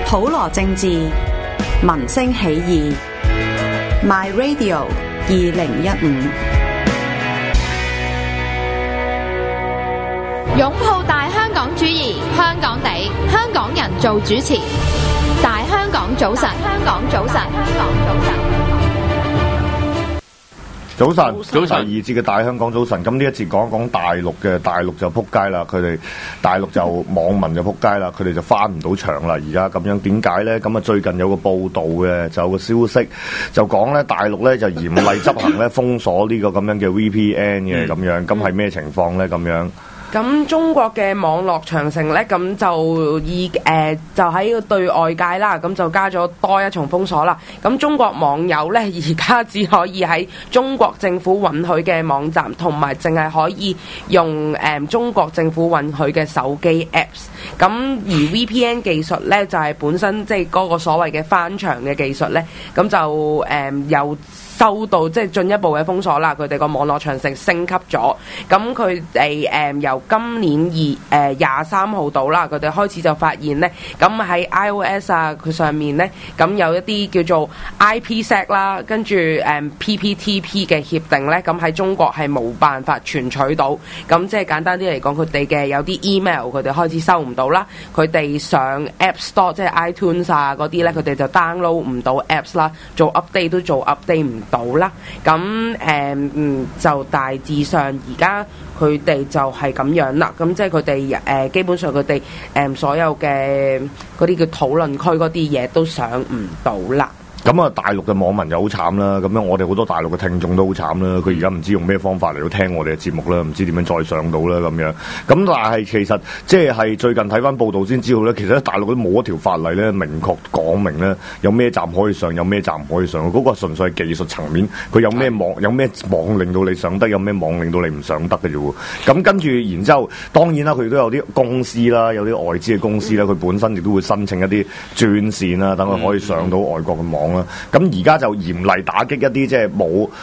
普羅政治，民聲起義 My Radio 2015， 擁抱大香港主義，香港地，香港人做主持。大香港早晨，香港早晨，香港早晨。 早晨，第二節嘅大香港早晨。咁呢一節講一講大陸嘅，大陸就撲街啦。佢哋大陸就網民就撲街啦，佢哋就翻唔到場啦。而家咁樣點解咧？咁啊最近有個報道嘅，就有個消息就講咧，大陸咧就嚴厲執行咧封鎖呢個咁樣嘅 VPN 嘅咁樣。咁係咩情況咧？咁樣？ 咁中國嘅網絡長城咧，咁就就喺個對外界啦，咁就加咗多一重封鎖啦。咁中國網友咧，而家只可以喺中國政府允許嘅網站，同埋淨係可以用中國政府允許嘅手機 Apps。咁而 VPN 技術咧，就係本身即係嗰個所謂嘅翻牆嘅技術咧，咁就又收到即係進一步嘅封鎖啦，佢哋個網絡長城升級咗，咁佢哋由今年23號到啦，佢哋開始就發現咧，咁喺 iOS 啊佢上面咧，咁有一啲叫做 IPsec 啦，跟住PPTP 嘅協定咧，咁喺中國係冇辦法存取到，咁即係簡單啲嚟講，佢哋嘅有啲 email 佢哋開始收唔到啦，佢哋上 App Store 即係 iTunes 啊嗰啲咧，佢哋就 download 唔到 Apps 啦，做 update 都做 update 唔到啦，咁就大致上而家佢哋就係咁樣啦，咁即係佢哋基本上佢哋所有嘅嗰啲叫討論區嗰啲嘢都上唔到啦。 咁啊，大陸嘅網民就好慘啦，咁樣我哋好多大陸嘅聽眾都好慘啦，佢而家唔知用咩方法嚟到聽我哋嘅節目啦，唔知點樣再上到啦咁樣。咁但係其實即係最近睇翻報道先知道咧，其實大陸都冇一條法例咧明確講明咧有咩站可以上，有咩站唔可以上。嗰個純粹係技術層面，佢有咩網令到你上得，有咩網令到你唔上得嘅啫喎。咁跟住然之後，當然啦，佢都有啲公司啦，有啲外資嘅公司啦，佢本身亦都會申請一啲專線啦，等佢可以上到外國嘅網。咁而家就嚴厲打擊一啲即係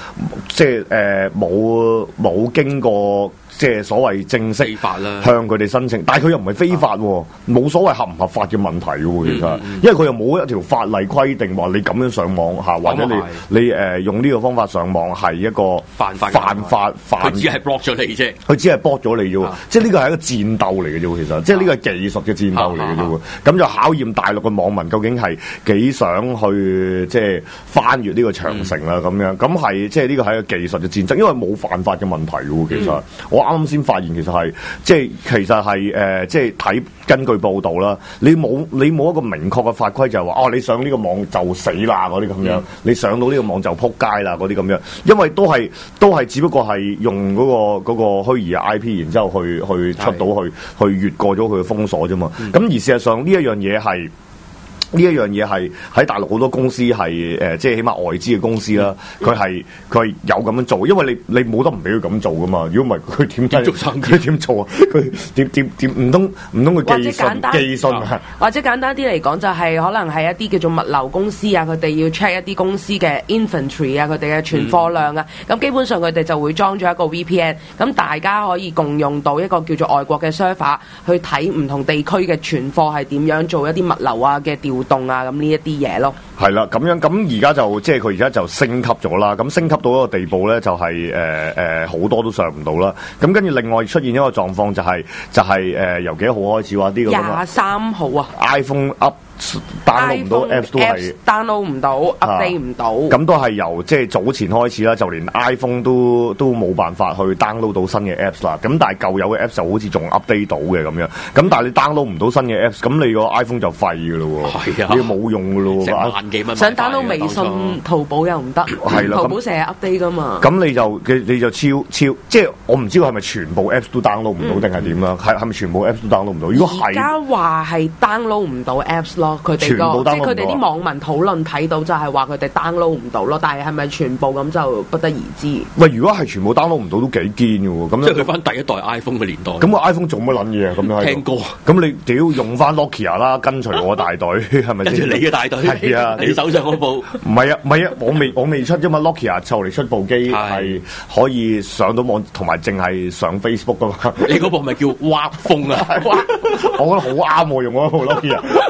冇經過即係所謂正式向佢哋申請，但係佢又唔係非法喎，冇所謂合唔合法嘅問題喎，其實，因為佢又冇一條法例規定話你咁樣上網嚇，或者你用呢個方法上網係一個犯法，佢只係 block 咗你啫， 佢只係 block 咗你啫喎，即係呢個係一個戰鬥嚟嘅啫喎，其實，即係呢個係技術嘅戰鬥嚟嘅啫喎，咁就考驗大陸嘅網民究竟係幾想去即係翻越呢個長城啦咁樣，咁係即係呢個係一個技術嘅戰爭，因為冇犯法嘅問題喎，其實我啱先發現其實係即係睇根據報道啦，你冇一個明確嘅法規就係話你上呢個網就死啦嗰啲咁樣，你上到呢個網就撲街啦嗰啲咁樣，因為都係只不過係用嗰個虛擬嘅 IP， 然之後去出到去越過咗佢嘅封鎖啫嘛。咁而事實上呢一樣嘢係喺大陸好多公司係即係起碼外資嘅公司啦，佢係有咁樣做，因為你冇得唔俾佢咁做噶嘛。如果唔係佢點做生意？佢點做啊？佢點唔通佢寄信啊？ 或者簡單啲嚟講，就係可能係一啲叫做物流公司啊，佢哋要 check 一啲公司嘅 inventory 啊，佢哋嘅存貨量啊。咁基本上佢哋就會裝咗一個 VPN，咁大家可以共用到一個叫做外國嘅 server 去睇唔同地區嘅存貨係點樣做一啲物流啊嘅調動啊，咁呢一啲嘢咯。 係啦，咁樣咁而家就即係佢而家就升級咗啦。咁升級到一個地步咧，就係好多都上唔到啦。咁跟住另外出現一個狀況就係由幾多號開始話呢個 23號啊 iPhone download 唔到 Apps 都係 download 唔到 update 唔到。咁都係由即係早前開始啦，就連 iPhone 都冇辦法去 download 到新嘅 Apps 啦。咁但係舊有嘅 Apps 就好似仲 update 到嘅咁樣。咁但係你 download 唔到新嘅 Apps， 咁你個 iPhone 就廢㗎咯喎，你冇用㗎咯喎， 成萬幾蚊。 想 download 微信、淘寶又唔得，淘寶成日 update 㗎嘛。 咁你就超即係我唔知係咪全部 Apps 都 download 唔到定係點啦？係咪全部 Apps 都 download 唔到？如果係而家話係 download 唔到 Apps 咯。佢哋即係佢哋啲網民討論睇到就係話佢哋 download 唔到咯，但係咪全部咁就不得而知。喂，如果係全部 download 唔到都幾堅嘅喎，咁即係佢翻第一代 iPhone 嘅年代。 咁個 iPhone 做乜撚嘢啊？咁樣聽歌。 咁你屌用翻 Nokia 啦，跟隨我大隊係咪先？ 跟住你嘅大隊。係啊，你手上嗰部。唔係啊，我未出啫嘛。Nokia 就嚟出部機係可以上到網，同埋淨係上 Facebook 噶嘛。 你嗰部咪叫挖風啊？ 我覺得好啱我用嗰部 Nokia， 我反正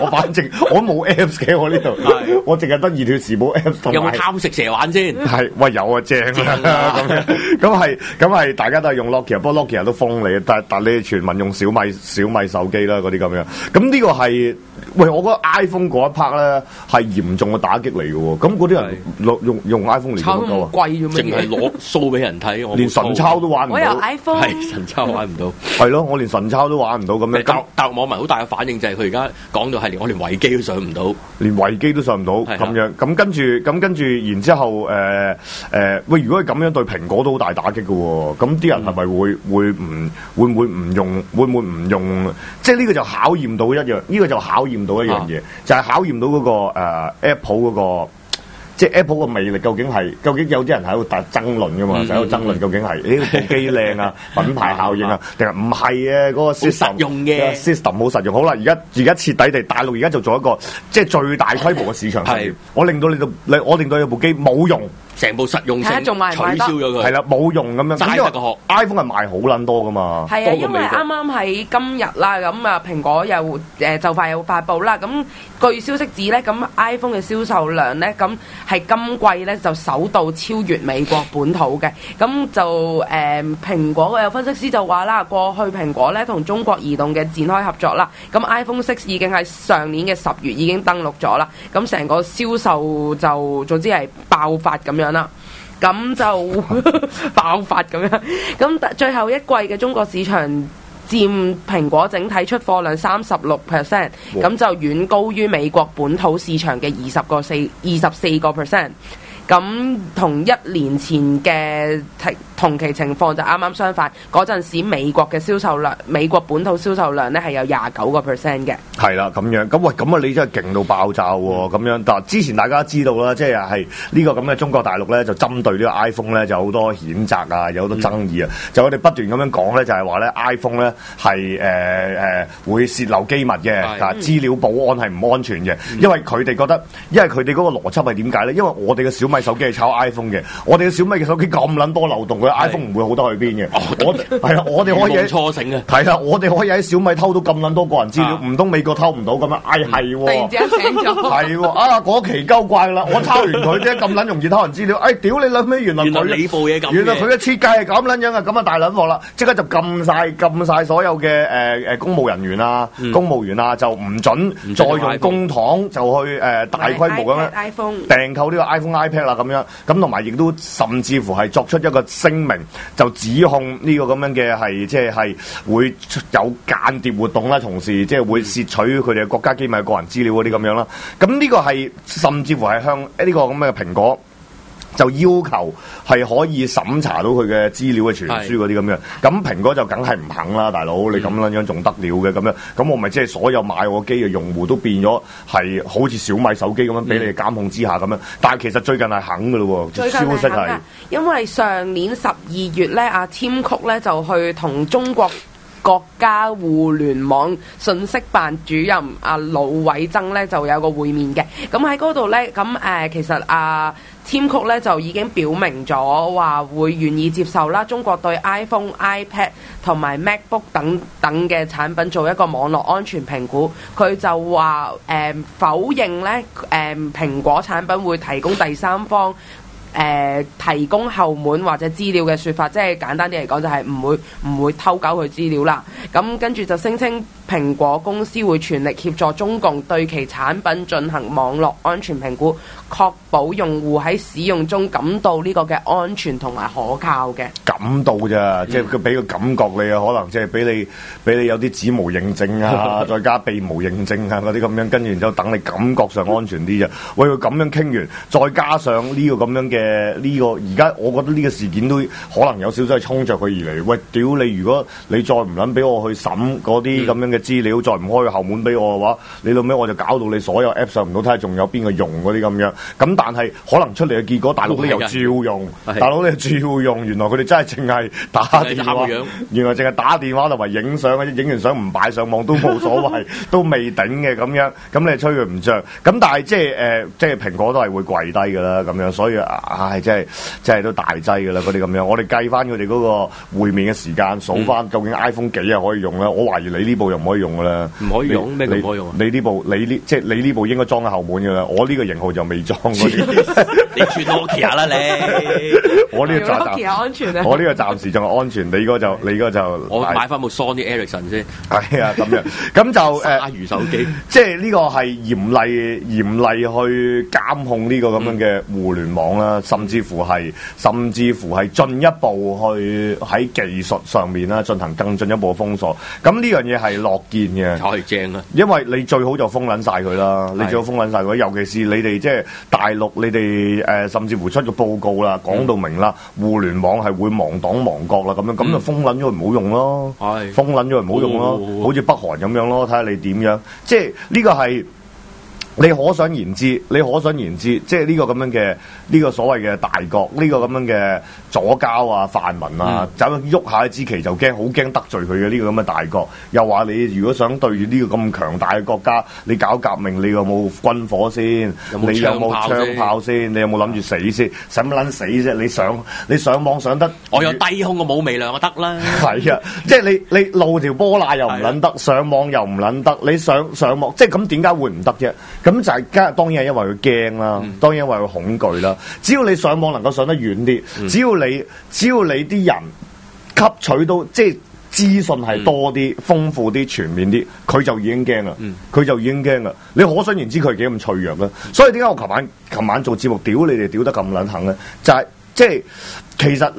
我冇 Apps 嘅我呢度，我淨係得二條時冇 Apps。 有冇貪食蛇玩先？ 係，喂有啊，正啊咁係大家都係用 Nokia， 不過 Nokia 都封你，但你哋全民用小米手機啦嗰啲咁樣。咁呢個係喂，我覺得 iPhone 嗰一 part 咧係嚴重嘅打擊嚟嘅喎。咁嗰啲人用 iPhone 嚟做乜鳩啊？ 貴咗乜嘢？ 淨係攞 show 俾人睇，我連神抄都玩唔到。 我有 iPhone， 係神抄玩唔到。 係咯，我連神抄都玩唔到咁樣。 大陸網民好大嘅反應就係佢而家講到係我連維基都上唔到， 連維基都上唔到咁樣。咁跟住，然之後喂，如果係咁樣對蘋果都好大打擊嘅喎。咁啲人係咪會唔會唔用？會唔會唔用？即係呢個就考驗到一樣，呢個就考驗到一樣嘢，就係考驗到嗰個Apple 嗰個。即係 Apple 個魅力究竟有啲人喺度爭論噶嘛，就喺度爭論究竟係呢部機靚啊、品牌效應啊，定係唔係啊？嗰個 system 用嘅 system 好實用。好啦，而家徹底地大陸而家就做一個即係最大規模嘅市場實驗，我令到你部機冇用。 成部實用性取消咗佢， 係啦，冇用咁樣。 齋得個殼 iPhone 係賣好撚多噶嘛。 係啊，因為啱啱喺今日啦，咁啊蘋果又就快有發布啦。咁據消息指咧，咁 iPhone 嘅銷售量咧，咁係今季咧就首度超越美國本土嘅。咁就蘋果嘅有分析師就話啦，過去蘋果咧同中國移動嘅展開合作啦。咁 iPhone 6已經喺上年嘅10月已經登陸咗啦。咁成個銷售就總之係爆發咁樣啦，咁就爆發咁樣。咁最後一季嘅中國市場佔蘋果整體出貨量36%，咁就遠高於美國本土市場嘅24%。咁同一年前嘅同期情況就啱啱相反，嗰陣時美國本土銷售量咧係有29%嘅。係啦，咁樣咁喂，咁啊你真係勁到爆炸喎！咁樣，但之前大家知道啦，即係呢個咁嘅中國大陸咧，就針對呢個 iPhone 咧，就好多譴責啊，有好多爭議啊。就我哋不斷咁樣講咧，就係話咧 iPhone 咧係會泄漏機密嘅，資料保安係唔安全嘅，因為佢哋覺得，因為佢哋嗰個邏輯係點解咧？因為我哋嘅小米手機係抄 iPhone 嘅，我哋嘅小米嘅手機咁撚多漏洞，佢 iPhone 唔會好得去邊嘅。我哋可以錯醒嘅， 係啦，我哋可以喺小米偷到咁撚多個人資料，唔通美國偷唔到咁樣？係喎， 突然之間醒咗， 係喎，嗰期鳩怪啦，我抄完佢啫，咁撚容易偷人資料，屌你諗咩？原來你部嘢咁， 原來佢嘅設計係咁撚樣啊，咁啊大撚鑊啦，即刻就禁晒所有嘅公務人員啊、公務員啊，就唔準再用公帑就去大規模咁樣訂購呢個 iPhone、iPad 啦咁樣，咁同埋亦都甚至乎係作出一個聲明，就指控呢個咁樣嘅係即係會有間諜活動啦，同時即係會竊取佢哋嘅國家機密、個人資料嗰啲咁樣啦。咁呢個係甚至乎係向呢個咁嘅蘋果就要求係可以審查到佢嘅資料嘅傳輸嗰啲咁樣。咁蘋果就梗係唔肯啦，大佬你咁樣仲得了嘅咁樣？咁我咪即係所有買我機嘅用戶都變咗係好似小米手機咁樣俾你哋監控之下咁樣。但係其實最近係肯嘅咯喎，消息係因為上年12月咧，阿 Tim Cook 咧就去同中國家互聯網信息辦主任阿魯偉增咧就有個會面嘅。咁喺嗰度咧，咁其實Tim Cook 咧就已經表明咗話會願意接受啦，中國對 iPhone、iPad 同埋 MacBook 等嘅產品做一個網絡安全評估。佢就話否認咧蘋果產品會提供第三方提供後門或者資料嘅說法，即係簡單啲嚟講就係唔會偷搞佢資料啦。咁跟住就聲稱蘋果公司會全力協助中共對其產品進行網絡安全評估，確保用戶喺使用中感到呢個嘅安全同埋可靠嘅。 感到咋，即係佢俾個感覺你啊，可能即係俾你有啲指模認證啊，再加鼻模認證啊嗰啲咁樣，跟住然之後等你感覺上安全啲啫。喂，佢咁樣傾完，再加上呢個咁樣嘅呢個，而家我覺得呢個事件都可能有少少係衝着佢而嚟。喂，屌你！如果你再唔撚俾我去審嗰啲咁樣嘅資料，再唔開個後門俾我嘅話，你老尾我就搞到你所有 app 上唔到，睇下仲有邊個用嗰啲咁樣。咁但係可能出嚟嘅結果，大陸都有照用，大陸都有照用。原來佢哋真係淨係打電話，原來淨係打電話同埋影相嘅啫，影完相唔擺上網都冇所謂，都未頂嘅咁樣。咁你吹佢唔脹。咁但係即係蘋果都係會跪低㗎啦，咁樣。所以唉，真係都大劑㗎啦，嗰啲咁樣。我哋計翻佢哋嗰個會面嘅時間，數翻究竟 iPhone 幾日可以用啦？我懷疑你呢部又唔可以用㗎啦。唔可以用咩？唔可以用啊？你呢部即係你呢部應該裝喺後門㗎啦。我呢個型號就未裝嗰啲。 你轉 Nokia 啦你。 我呢個 Nokia 安全啊！ 我呢個暫時仲係安全。你嗰就我買翻部 Sony Ericsson 先。 係啊，咁樣咁就鯊魚手機。即係呢個係嚴厲去監控呢個咁樣嘅互聯網啦，甚至乎係進一步去喺技術上面啦進行更進一步嘅封鎖。咁呢樣嘢係樂見嘅， 係正啊！ 因為你最好就封撚晒佢啦，你最好封撚晒佢，尤其是你哋即係大陸，你哋甚至乎出個報告啦，講到明啦，互聯網係會亡黨亡國啦，咁就封撚咗佢唔好用咯，封撚咗佢唔好用咯，好似北韓咁樣咯，睇下你點樣，即係呢個係。你可想而知，即係呢個咁樣嘅呢個所謂嘅大國，呢個咁樣嘅左膠啊、泛民啊，走喐下一支旗就驚，好驚得罪佢嘅呢個咁嘅大國。又話你如果想對住呢個咁強大嘅國家，你搞革命，你有冇軍火先？你有冇槍炮先？你有冇諗住死先？使乜撚死啫？你上網上得， 我有低空嘅武微量就得啦。 係啊，即係你露條波罅又唔撚得，上網又唔撚得，你上網即係咁點解會唔得啫？咁就係當然係因為佢驚啦，當然因為佢恐懼啦。只要你上網能夠上得遠啲，只要你啲人吸取到即係資訊係多啲、豐富啲、全面啲，佢就已經驚啦。佢就已經驚啦。你可想而知佢係幾咁脆弱啦。所以點解我琴晚做節目屌你哋屌得咁撚狠咧？就係即係其實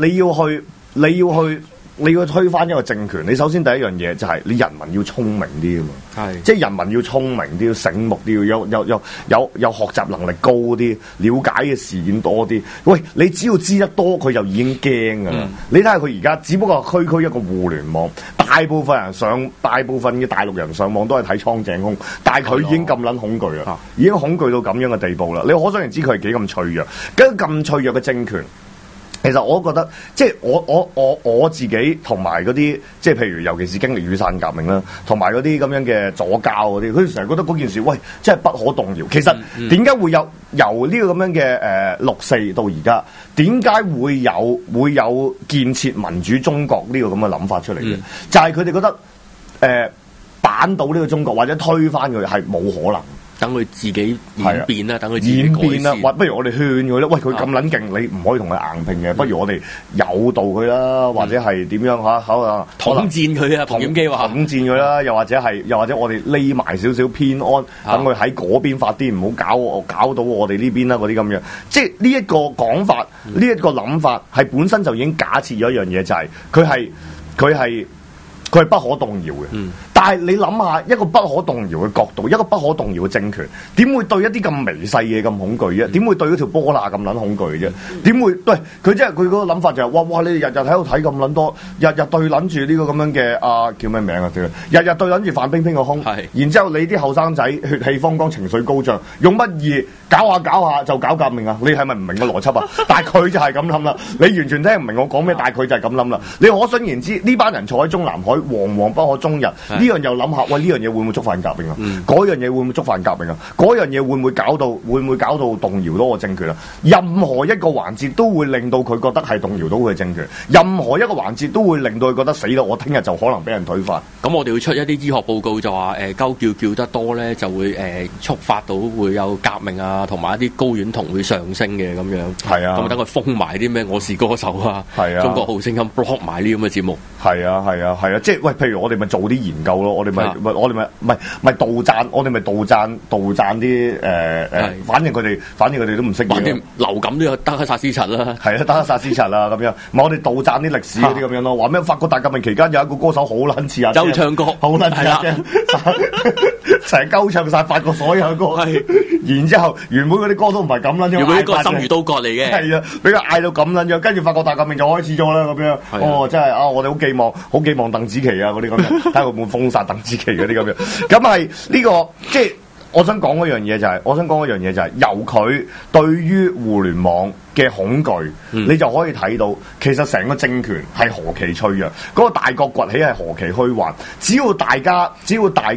你要推翻一個政權，你首先第一樣嘢就係你人民要聰明啲啊嘛，即係人民要聰明啲，要醒目啲，要有學習能力高啲，了解嘅事件多啲。喂，你只要知得多，佢就已經驚噶啦。你睇下佢而家，只不過區一個互聯網，大部分嘅大陸人上網都係睇蒼井空，但係佢已經咁撚恐懼啦，已經恐懼到咁樣嘅地步啦。你可想而知佢係幾咁脆弱，咁脆弱嘅政權。其實我覺得，即係我自己同埋嗰啲，即係譬如尤其是經歷雨傘革命啦，同埋嗰啲咁樣嘅左膠嗰啲，佢成日覺得嗰件事，喂，真係不可動搖。其實點解會由呢個咁樣嘅6·4到而家，點解會有建設民主中國呢個咁嘅諗法出嚟嘅？就係佢哋覺得扳倒呢個中國或者推翻佢係冇可能。 等佢自己演變啦，等佢自己演變啦，或不如我哋勸佢啦。喂，佢咁撚勁，你唔可以同佢硬拼嘅，不如我哋誘導佢啦，或者係點樣嚇？好啊， 統戰佢啊！馮檢基話統戰佢啦，又或者我哋匿埋少少偏安，等佢喺嗰邊發啲，唔好搞到我哋呢邊啦，嗰啲咁樣。即係呢一個講法，呢一個諗法係本身就已經假設咗一樣嘢，就係佢係不可動搖嘅。但係你諗下，一個不可動搖嘅角度，一個不可動搖嘅政權，點會對一啲咁微細嘢咁恐懼啫？點會對嗰條波罅咁撚恐懼啫？點會？喂，佢即係佢嗰個諗法就係，哇！你日日喺度睇咁撚多，日日對撚住呢個咁樣嘅叫咩名啊？日日對撚住范冰冰個胸，然之後你啲後生仔血氣方剛、情緒高漲，用乜嘢搞下就搞革命啊？你係咪唔明個邏輯啊？但係佢就係咁諗啦，你完全聽唔明我講咩，但係佢就係咁諗啦。你可想而知，呢班人坐喺中南海，惶惶不可終日。呢樣又諗下，喂，呢樣嘢會唔會觸犯革命啊？嗰樣嘢會唔會觸犯革命啊？嗰樣嘢會唔會搞到動搖到個政權啊？任何一個環節都會令到佢覺得係動搖到佢嘅政權，任何一個環節都會令到佢覺得死啦！我聽日就可能俾人推翻。 咁我哋會出一啲醫學報告就話鳩叫得多咧，就會觸發到會有革命啊，同埋一啲睾丸酮會上升嘅咁樣。係啊，咁等佢封埋啲咩我是歌手啊，中國好聲音 block 埋呢咁嘅節目。係啊，即係喂，譬如我哋咪做啲研究咯，我哋咪杜讚，我哋咪杜讚啲反正佢哋都唔識嘢。流感都有德克薩斯柒啦， 係啊，德克薩斯柒啦咁樣。唔係我哋杜讚啲歷史嗰啲咁樣咯。話咩法國大革命期間有一個歌手好撚似啊， 周唱歌好撚似啊，成日鳩唱晒法國所有歌。然之後原本嗰啲歌都唔係咁撚樣，原本啲歌心如刀割嚟嘅。係啊，俾佢嗌到咁撚樣，跟住法國大革命就開始咗啦咁樣。哦，真係啊，我哋好寄望鄧紫棋啊嗰啲咁樣，睇下會唔會封殺鄧紫棋嗰啲咁樣。咁係呢個即係我想講嗰樣嘢就係，由佢對於互聯網嘅恐懼，你就可以睇到其實成個政權係何其脆弱，嗰個大國崛起係何其虛幻。只要大家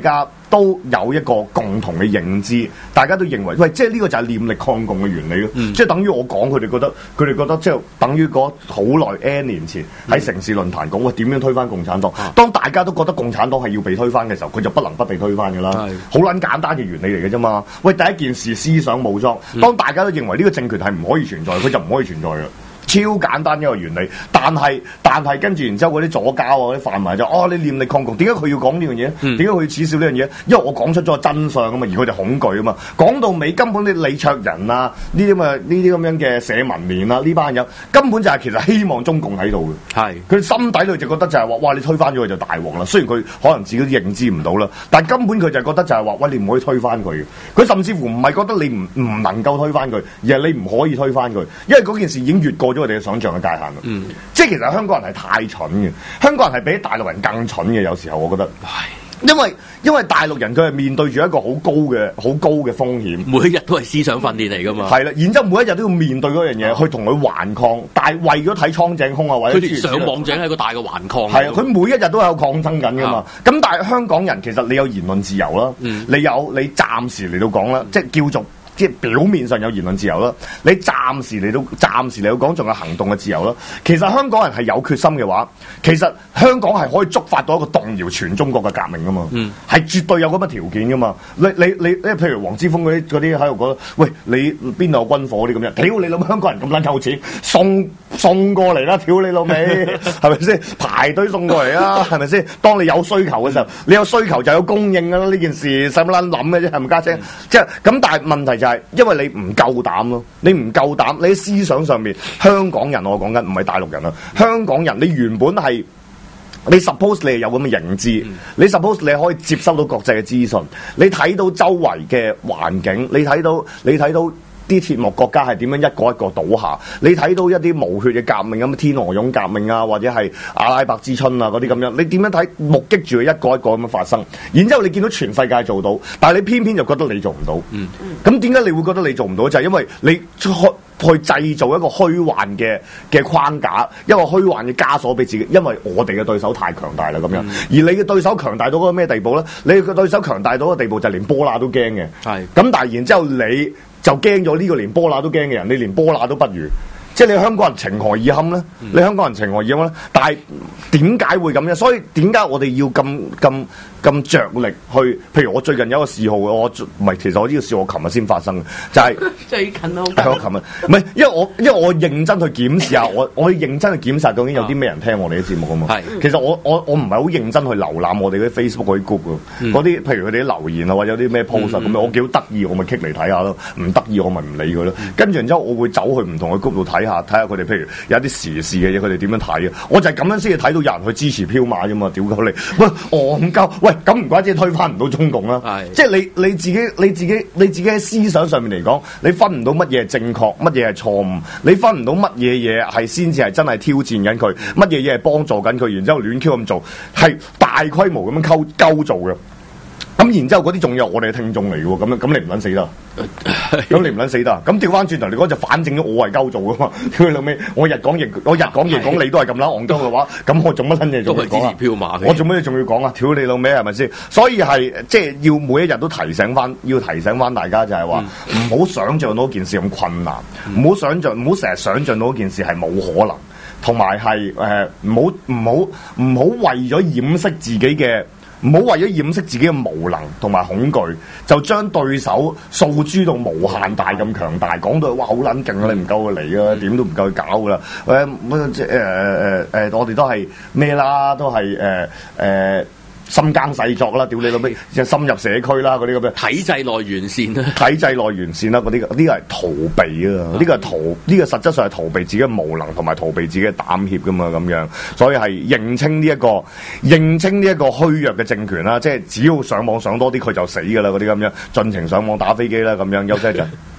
都有一個共同嘅認知，大家都認為，喂，即係呢個就係念力抗共嘅原理咯。即係等於我講，佢哋覺得即係等於嗰好耐 N 年前喺城市論壇講，喂，點樣推翻共產黨？當大家都覺得共產黨係要被推翻嘅時候，佢就不能不被推翻㗎啦。好撚簡單嘅原理嚟嘅啫嘛。喂，第一件事思想武裝，當大家都認為呢個政權係唔可以存在，佢就唔可以存在嘅。超簡單一個原理，但係跟住然之後嗰啲左膠啊、嗰啲泛民就你念力抗共，點解佢要講呢樣嘢？點解佢要恥笑呢樣嘢？因為我講出咗真相啊嘛，而佢哋恐懼啊嘛。講到尾根本啲李卓人啊，呢啲咁樣嘅社民連啊，呢班人根本就係其實希望中共喺度嘅。係佢心底裏就覺得就係話，哇！你推翻咗佢就大鑊啦。雖然佢可能自己都認知唔到啦，但係根本佢就覺得就係話，喂，你唔可以推翻佢。佢甚至乎唔係覺得你唔能夠推翻佢，而係你唔可以推翻佢，因為嗰件事已經越過咗我哋嘅想像嘅界限啦。即係其實香港人係太蠢嘅，香港人係比大陸人更蠢嘅。有時候我覺得，因為大陸人佢係面對住一個好高嘅風險，每一日都係思想訓練嚟㗎嘛。係啦，然之後每一日都要面對嗰樣嘢，去同佢頑抗。但係為咗睇蒼井空啊，或者佢哋上網井係個大嘅頑抗。係啊，佢每一日都有抗爭緊㗎嘛。咁但係香港人其實你有言論自由啦，你暫時嚟到講啦，即係叫做。即係表面上有言論自由啦，你暫時嚟到講仲有行動嘅自由啦。其實香港人係有決心嘅話，其實香港係可以觸發到一個動搖全中國嘅革命噶嘛，係絕對有咁嘅條件噶嘛。你譬如黃之鋒嗰啲喺度講，喂，你邊度有軍火啲咁樣？屌你老母香港人咁撚夠錢，送過嚟啦！屌你老味，係咪先？排隊送過嚟啊，係咪先？當你有需求嘅時候，你有需求就有供應㗎啦。呢件事使乜撚諗嘅啫？係咪家姐？即係咁，但係問題就係因為你唔夠膽咯，你唔夠膽，你喺思想上面，香港人我講緊唔係大陸人啊，香港人你原本係你 suppose 你係有咁嘅認知，你 suppose 你可以接收到國際嘅資訊，你睇到周圍嘅環境，你睇到啲鐵幕國家係點樣一個一個倒下，你睇到一啲無血嘅革命咁，天鵝絨革命啊，或者係阿拉伯之春啊嗰啲咁樣，你點樣睇目擊住佢一個一個咁樣發生？然之後你見到全世界做到，但係你偏偏就覺得你做唔到。咁點解你會覺得你做唔到？就係因為你去製造一個虛幻嘅框架，一個虛幻嘅枷鎖俾自己，因為我哋嘅對手太強大啦咁樣。而你嘅對手強大到嗰個咩地步咧？你嘅對手強大到個地步就係連波乸都驚嘅。係咁，但係然之後你就驚咗呢個連波乸都驚嘅人，你連波乸都不如，即係你香港人情何以堪咧？你香港人情何以堪咧？但係點解會咁樣？所以點解我哋要咁着力去？譬如我最近有一個嗜好，其實我呢個嗜好琴日先發生嘅，就係、是、 最近咯。 係我琴日唔係，因為我認真去檢視下，我認真去檢視下究竟有啲咩人聽我哋啲節目啊嘛。係，其實我唔係好認真去瀏覽我哋嗰啲 Facebook 嗰啲 group 嗰啲，譬如佢哋啲留言啊，或者有啲咩 post 咁樣，我幾好得意，我咪 click 嚟睇下咯。唔得意我咪唔理佢咯。跟住然之後，我會走去唔同嘅 group 度睇下佢哋，譬如有啲時事嘅嘢，佢哋點樣睇啊？我就係咁樣先至睇到有人去支持飄馬啫嘛。屌鳩你，喂戇鳩，喂咁唔怪之推翻唔到中共啦。係，即係你自己喺思想上面嚟講，你分唔到乜嘢係正確，乜嘢係錯誤，你分唔到乜嘢嘢係先至係真係挑戰緊佢，乜嘢嘢係幫助緊佢，然之後亂 Q 咁做，係大規模咁樣鳩做嘅。咁然之後嗰啲仲有我哋嘅聽眾嚟嘅喎，咁你唔撚死得？咁你唔撚死得？咁調翻轉頭，你講就反正咗我係鳩做噶嘛？屌你老味，我日講夜講，你都係咁撚戇鳩嘅話，咁我做乜撚嘢仲要講啊？我做乜嘢仲要講啊？屌你老味係咪先？所以係即係要每一日都提醒翻大家就係話，唔好想像到件事咁困難，唔好成日想像到件事係冇可能，同埋係唔好為咗掩飾自己嘅。唔好為咗掩飾自己嘅無能同埋恐懼，就將對手訴諸到無限大咁強大，講到哇好撚勁啊！你唔夠佢嚟啊，點都唔夠佢搞噶啦！我哋都係咩啦？都係深耕細作啦，屌你老味，即係深入社區啦，嗰啲咁嘅體制內完善啦，嗰啲呢個係逃避啊！呢個實質上係逃避自己嘅無能同埋逃避自己嘅膽怯噶嘛，咁樣，所以係認清呢一個虛弱嘅政權啦，即係只要上網上多啲佢就死噶啦，嗰啲咁樣，盡情上網打飛機啦，咁樣休息一陣。